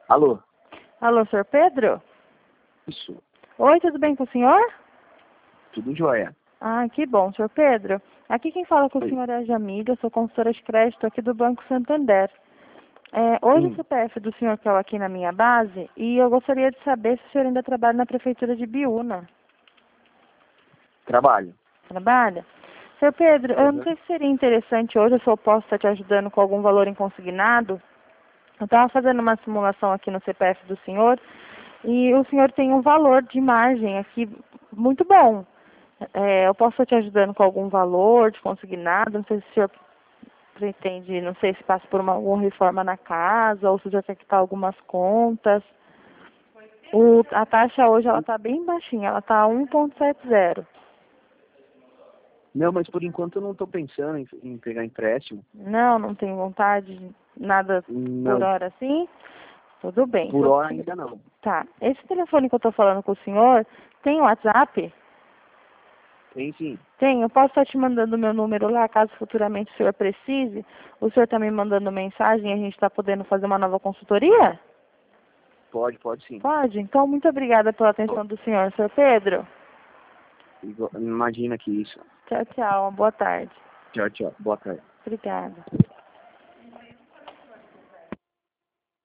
Alô? Alô, senhor Pedro? Isso. Oi, tudo bem com o senhor? Tudo jóia. Ah, que bom, senhor Pedro. Aqui quem fala com o Oi. senhor é a Jamília, eu sou consultora de crédito aqui do Banco Santander. Hoje o CPF do senhor caiu aqui na minha base e eu gostaria de saber se o senhor ainda trabalha na Prefeitura de Biúna. Trabalho. Trabalha? Senhor Pedro, eu não sei se seria interessante hoje, se eu posso estar te ajudando com algum valor em consignado. Eu estava fazendo uma simulação aqui no CPF do senhor e o senhor tem um valor de margem aqui muito bom. Eu posso estar te ajudando com algum valor de consignado, não sei se o senhor pretende, não sei se passa por alguma reforma na casa ou se já quer quitar algumas contas. A taxa hoje ela está bem baixinha, ela está 1,70. Não, mas por enquanto eu não estou pensando em pegar empréstimo. Não tem vontade, nada por Não, hora assim? Tudo bem. por hora ainda não. Tá. Esse telefone que eu estou falando com o senhor, tem WhatsApp? Tem sim. Tem. Eu posso estar te mandando o meu número lá, caso futuramente o senhor precise. O senhor está me mandando mensagem e a gente está podendo fazer uma nova consultoria? Pode sim. Pode? Então, muito obrigada pela atenção do senhor, senhor Pedro. Imagina que isso. Tchau, tchau. Uma boa tarde. Tchau, tchau. Boa tarde. Obrigada.